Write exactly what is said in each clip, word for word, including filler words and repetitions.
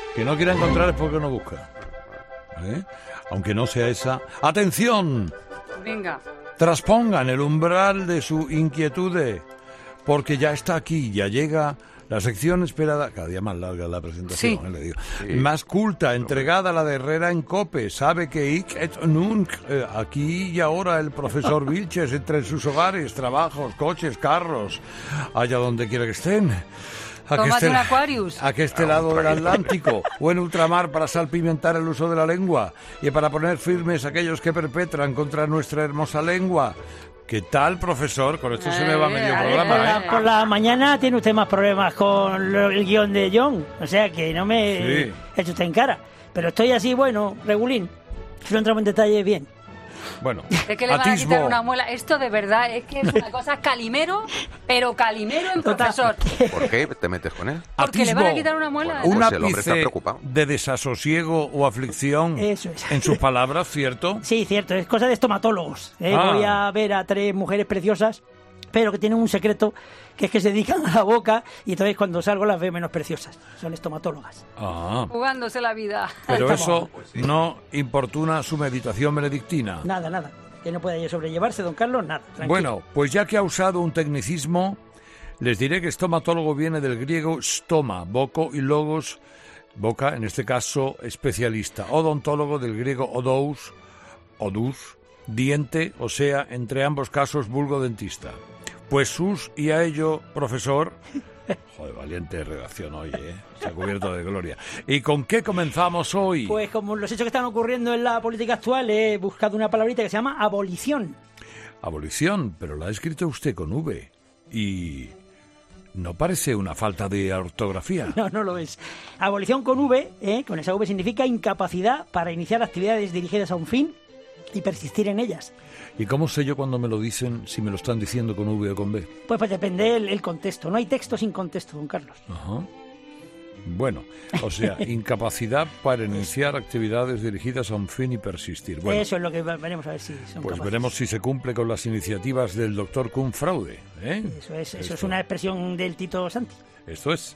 Que no quiera encontrar es porque no busca. ¿Eh? Aunque no sea esa. ¡Atención! Venga. Traspongan el umbral de su inquietude, porque ya está aquí, ya llega la sección esperada, cada día más larga la presentación, Sí. eh, le digo, Sí. más culta, entregada a la de Herrera en Cope, sabe que ich et nunc, eh, aquí y ahora el profesor Vilches, entre sus hogares, trabajos, coches, carros, allá donde quiera que estén. A que Tómate esté- un Aquarius. A que este lado del Atlántico o en ultramar para salpimentar el uso de la lengua y para poner firmes aquellos que perpetran contra nuestra hermosa lengua. ¿Qué tal, profesor? Con esto se me va Eh, medio eh, programa, Por ¿eh? la, por la mañana tiene usted más problemas con lo- el guión de John. O sea que no me Sí. eche usted en cara. Pero estoy así, bueno, regulín. Si no entramos en detalle, bien. Bueno, Es que le van a atisbo. quitar una muela. Esto de verdad es que es una cosa calimero, pero calimero en Total. profesor. ¿Por qué te metes con él? Porque le van a Atisbo. quitar una muela. Bueno, Un Pues el hombre está ápice preocupado. de desasosiego o aflicción Eso es. en sus palabras, ¿cierto? Sí, cierto, es cosa de estomatólogos. ¿eh? Ah. Voy a ver a tres mujeres preciosas, pero que tienen un secreto, que es que se dedican a la boca y entonces cuando salgo las veo menos preciosas. Son estomatólogas. Ah, Jugándose la vida. pero eso Estamos. no importuna su meditación benedictina. Nada, nada. Que no pueda sobrellevarse, don Carlos, nada. Tranquilo. Bueno, pues ya que ha usado un tecnicismo, les diré que estomatólogo viene del griego stoma, boco, y logos, boca, en este caso especialista. Odontólogo del griego odous, odus, diente, o sea, entre ambos casos vulgo dentista. Pues sus y a ello, profesor. Joder, valiente redacción hoy, ¿eh? Se ha cubierto de gloria. ¿Y con qué comenzamos hoy? Pues como los hechos que están ocurriendo en la política actual, he buscado una palabrita que se llama abolición. Abolición, pero la ha escrito usted con V. Y no parece una falta de ortografía. No, no lo es. Abolición con V, ¿eh? Con esa V significa incapacidad para iniciar actividades dirigidas a un fin y persistir en ellas. ¿Y cómo sé yo cuando me lo dicen, si me lo están diciendo con V o con B? Pues, pues depende el, el contexto. No hay texto sin contexto, don Carlos. Ajá. Bueno, o sea, incapacidad para iniciar actividades dirigidas a un fin y persistir. Bueno, Eso es lo que va- veremos a ver si son pues capaces. veremos si se cumple con las iniciativas del doctor Kuhn Fraude. ¿eh? Eso es, eso es Esto- una expresión del Tito Santi. Esto es.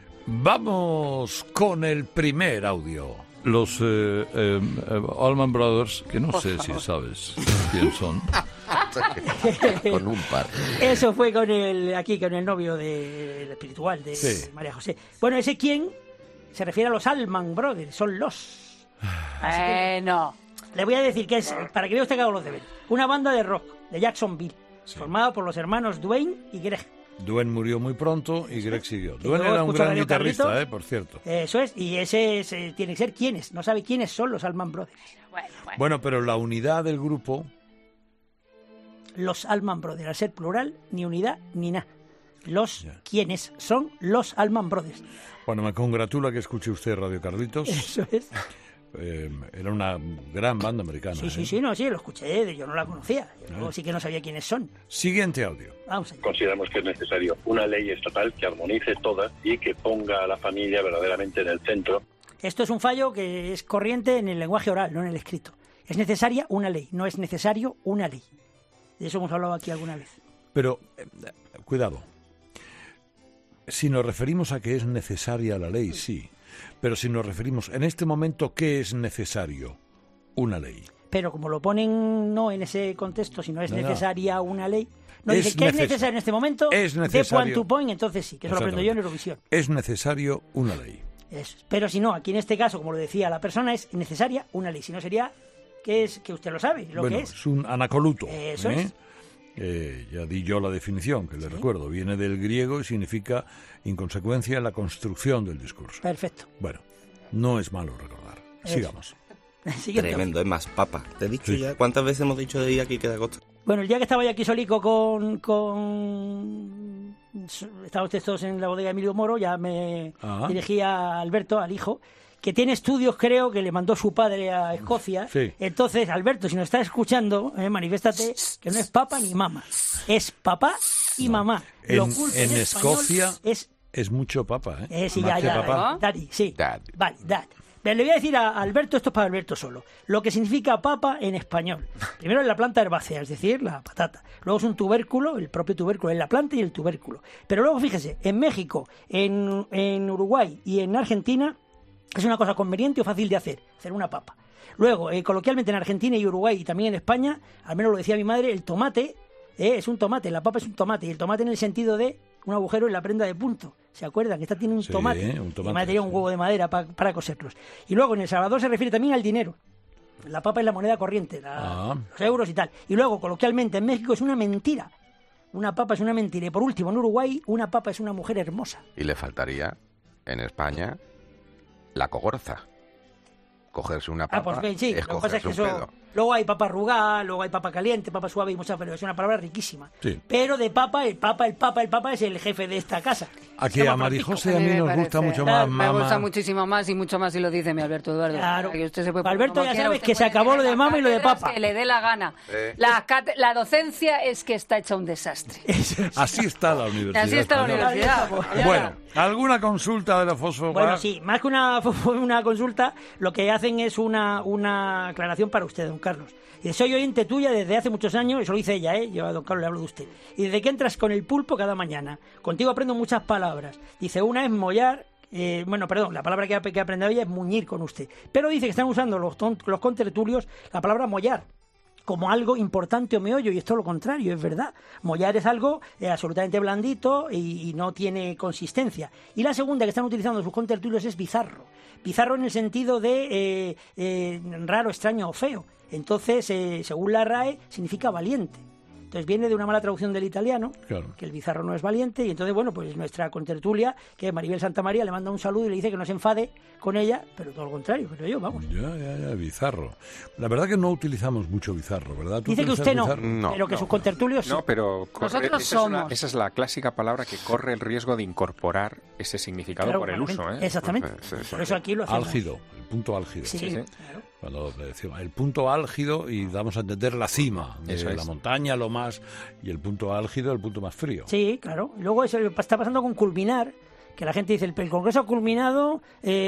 Vamos con el primer audio. Los eh, eh, eh, Allman Brothers, que no sé si sabes quién son. Con un par. Eso fue con el aquí con el novio de, el espiritual de Sí. María José. Bueno, ese quién se refiere a los Allman Brothers, son los. Eh, no. Le voy a decir que es, para que vea usted que hago los deberes, una banda de rock de Jacksonville, Sí. formada por los hermanos Dwayne y Greg. Duen murió muy pronto y Greg siguió. Y Duen luego era un escucho a gran Radio guitarrista, Carlitos. eh, por cierto. Eso es, y ese es, eh, tiene que ser quiénes, no sabe quiénes son los Allman Brothers. Bueno, bueno. Bueno, pero la unidad del grupo, Los Allman Brothers, al ser plural, ni unidad ni nada. Los Ya. quiénes son los Allman Brothers. bueno, me congratula que escuche usted Radio Carlitos. Eso es. Eh, era una gran banda americana. Sí, sí, ¿eh? sí, no, sí, lo escuché, yo no la conocía. Yo sí que no sabía quiénes son. Siguiente audio. Vamos allá. Consideramos que es necesario una ley estatal que armonice todas y que ponga a la familia verdaderamente en el centro. Esto es un fallo que es corriente en el lenguaje oral, no en el escrito. Es necesaria una ley, no es necesario una ley. De eso hemos hablado aquí alguna vez. Pero, eh, cuidado. Si nos referimos a que es necesaria la ley, sí. Pero si nos referimos en este momento, ¿qué es necesario? Una ley. Pero como lo ponen no en ese contexto, si no es No, no. necesaria una ley, no Es dice que es neces- necesario en este momento, es de necesario. point to point, entonces sí, que eso lo aprendo yo en Eurovisión. Es necesario una ley. Eso es. Pero si no, aquí en este caso, como lo decía la persona, es necesaria una ley. Si no sería que es que usted lo sabe, lo bueno, que es. un anacoluto. Eso ¿eh? es. Eh, ya di yo la definición, que le recuerdo. Viene del griego y significa, en consecuencia, la construcción del discurso. Perfecto. Bueno, no es malo recordar. Eso. Sigamos. Siguiente. Tremendo, es más, papa. Te he dicho Sí. ya, ¿cuántas veces hemos dicho de ir aquí que da costa? Bueno, el día que estaba yo aquí solico con... con... Estaban ustedes todos en la bodega Emilio Moro, ya me Ah. dirigí a Alberto, al hijo, que tiene estudios, creo, que le mandó su padre a Escocia. Sí. Entonces, Alberto, si nos estás escuchando, eh, manifiéstate que no es papa ni mamá. Es papá y mamá. En, Lo oculto en español Escocia es... es mucho papa, ¿eh? Eh, sí, Más ya, que ya, papá. eh, daddy, sí. Dad. Vale, dad. Pero le voy a decir a Alberto, esto es para Alberto solo, lo que significa papa en español. Primero es la planta herbácea, es decir, la patata. Luego es un tubérculo, el propio tubérculo, es la planta y el tubérculo. Pero luego, fíjese, en México, en, en Uruguay y en Argentina Es una cosa conveniente o fácil de hacer, hacer una papa. Luego, eh, coloquialmente en Argentina y Uruguay y también en España, al menos lo decía mi madre, el tomate eh, es un tomate, la papa es un tomate, y el tomate en el sentido de un agujero en la prenda de punto. ¿Se acuerdan? Que esta tiene un Sí, tomate. un tomate, Mi madre tenía un sí. huevo de madera pa, para coserlos. Y luego en El Salvador se refiere también al dinero. La papa es la moneda corriente, la, Ah. los euros y tal. Y luego, coloquialmente, en México es una mentira. Una papa es una mentira. Y por último, en Uruguay, una papa es una mujer hermosa. Y le faltaría, en España, la cogorza. Cogerse una Ah, papa pues bien, sí. es Lo que pasa es cogerse que un eso... pedo. Luego hay papa arrugada, luego hay papa caliente, papa suave y muchas, pero es una palabra riquísima. Sí. Pero de papa, el papa, el papa, el papa es el jefe de esta casa. Aquí Se llama a Marijose A a mí mí me nos parece- gusta mucho Claro, más, Me mamá. gusta muchísimo más y mucho más si lo dice mi Alberto Eduardo. Claro. Que usted se puede poner Alberto, como ya quiera, sabes usted que se puede acabó lo tener de las mama y lo de cátedras papa. Que le dé la gana. Eh. La, cate- la docencia es que está hecha un desastre. Así está la universidad. Así está la española. universidad. Ya. Bueno, ¿alguna consulta de la Fosfo? Bueno, sí, más que una, una consulta, lo que hacen es una, una aclaración para usted, don Carlos. Y soy oyente tuya desde hace muchos años, eso lo dice ella, ¿eh? Yo a don Carlos le hablo de usted. Y desde que entras con el pulpo cada mañana, contigo aprendo muchas palabras. Dice, una es mollar, eh, bueno, perdón, la palabra que ha, que ha aprendido ella es muñir con usted. Pero dice que están usando los, ton- los contertulios la palabra mollar como algo importante o meollo, y esto es lo contrario, es verdad. Mollar es algo eh, absolutamente blandito y, y no tiene consistencia. Y la segunda que están utilizando sus contertulios es bizarro. Bizarro en el sentido de eh, eh, raro, extraño o feo. Entonces, eh, según la R A E, significa valiente. Entonces viene de una mala traducción del italiano, Claro. que el bizarro no es valiente, y entonces, bueno, pues nuestra contertulia, que es Maribel Santamaría, le manda un saludo y le dice que no se enfade con ella, pero todo lo contrario, creo yo, vamos. Ya, ya, ya, bizarro. La verdad que no utilizamos mucho bizarro, ¿verdad? ¿Tú Dice que utilizas usted no, bizarro? No, pero que no, sus contertulios sí. No, pero corre- Nosotros esa, es una- somos. esa es la clásica palabra que corre el riesgo de incorporar ese significado Claro, por el uso. claramente. ¿eh? Exactamente. Sí, sí, sí. Por eso aquí lo hacemos. Álgido, el punto álgido. Sí, Sí, sí. claro. Cuando le decimos el punto álgido y damos a entender la cima de Eso es. la montaña, lo más, y el punto álgido, el punto más frío. Sí, claro. Y luego eso está pasando con culminar, que la gente dice, el, el Congreso ha culminado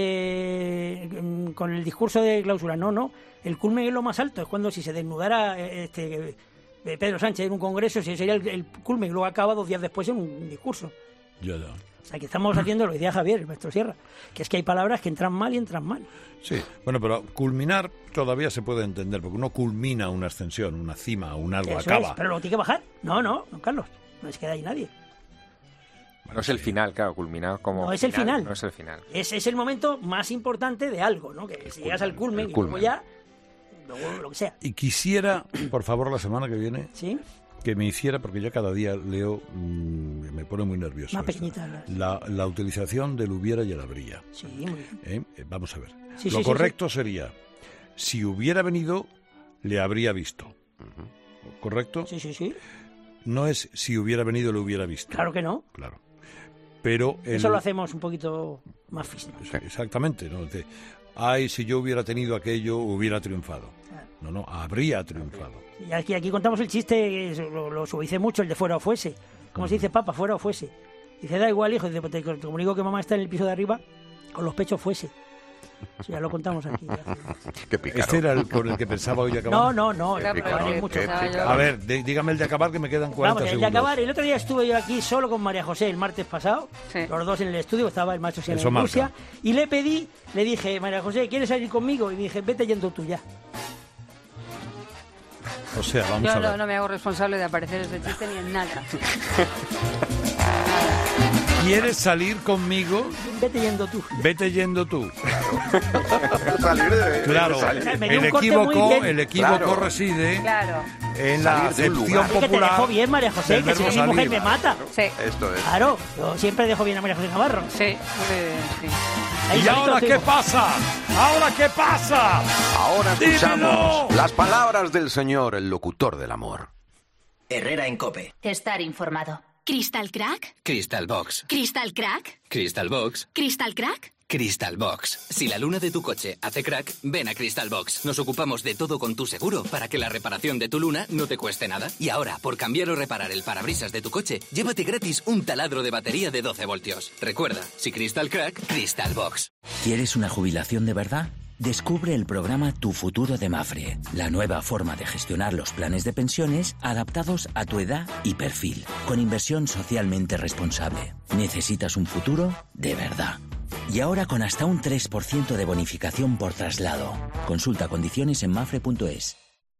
eh, mm, con el discurso de clausura. No, no. El culmen es lo más alto. Es cuando si se desnudara eh, este eh, Pedro Sánchez en un Congreso, ese sería el, el culmen. Y luego acaba dos días después en un discurso. Ya, ya. O sea, que estamos haciendo lo que decía Javier, el maestro Sierra, que es que hay palabras que entran mal y entran mal. Sí, bueno, pero culminar todavía se puede entender, porque uno culmina una ascensión, una cima, un algo Eso acaba. es, pero luego tiene que bajar. No, no, don Carlos. No es que ahí nadie. No es el final, claro, culminado como. No es el final. No es el final. Es, es el momento más importante de algo, ¿no? Que si llegas al culmen el y luego culmen. ya, luego lo que sea. Y quisiera, por favor, la semana que viene, ¿Sí? que me hiciera, porque ya cada día leo, mmm, me pone muy nervioso. Más esto. pequeñitas las- La, la utilización del hubiera y el habría. Sí, muy bien. ¿eh? Eh, Vamos a ver. Sí, Lo sí, sí, correcto sería, si hubiera venido, le habría visto. ¿Correcto? Sí, sí, sí. No es si hubiera venido, le hubiera visto. Claro que no. Claro. Pero el- Eso lo hacemos un poquito más físico. Exactamente, ¿no? De, ay, si yo hubiera tenido aquello, hubiera triunfado. No, no, habría triunfado. Y aquí, aquí contamos el chiste, eh, lo, lo suavicé mucho, el de fuera o fuese. ¿Cómo se dice, papa, fuera o fuese? Dice, da igual, hijo. Dice, pues te, te comunico que mamá está en el piso de arriba con los pechos fuese. Eso ya lo contamos aquí. Qué pícaro. Este era el con el que pensaba hoy acabar. No, no, no. Qué el- pícaro, hay qué muchos. pícaro. A ver, de- dígame el de acabar, que me quedan cuarenta Vamos, el de segundos. acabar. El otro día estuve yo aquí solo con María José el martes pasado, Sí. los dos en el estudio, estaba el maestro Sierra Eso en marca. Rusia, y le pedí, le dije, María José, ¿quieres salir conmigo? Y me dije, vete yendo tú ya. O sea, vamos Yo a ver. no, no me hago responsable de aparecer ese chiste ni en nada. ¿Quieres salir conmigo? Vete yendo tú. Vete yendo tú. Salir de- Claro, salir. Me dio el un corte muy equívoco, bien. el equívoco Claro. reside Claro. en la Salir de un acepción lugar. Es que te popular. dejo bien, María José, del que si verbo no mi mujer salir. me mata. Sí, Esto es. Claro, yo siempre dejo bien a María José Navarro. sí, muy bien, sí. Ahí ¿Y solito ahora estoy- qué pasa? ¿Ahora qué pasa? Ahora ¡Dímelo! escuchamos las palabras del Señor, el locutor del amor. Herrera en COPE. Estar informado. ¿Crystal Crack? Crystal Box. ¿Crystal Crack? Crystal Box. ¿Crystal Crack? Crystal Box. Si la luna de tu coche hace crack, ven a Crystal Box. Nos ocupamos de todo con tu seguro para que la reparación de tu luna no te cueste nada. Y ahora, por cambiar o reparar el parabrisas de tu coche, llévate gratis un taladro de batería de doce voltios. Recuerda, si Crystal Crack, Crystal Box. ¿Quieres una jubilación de verdad? Descubre el programa Tu Futuro de Mafre, la nueva forma de gestionar los planes de pensiones adaptados a tu edad y perfil, con inversión socialmente responsable. ¿Necesitas un futuro de verdad? Y ahora con hasta un tres por ciento de bonificación por traslado. Consulta condiciones en mafre punto es.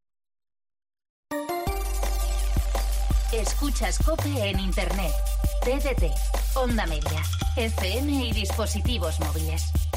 Escuchas COPE en Internet, T D T, Onda Media, F M y dispositivos móviles.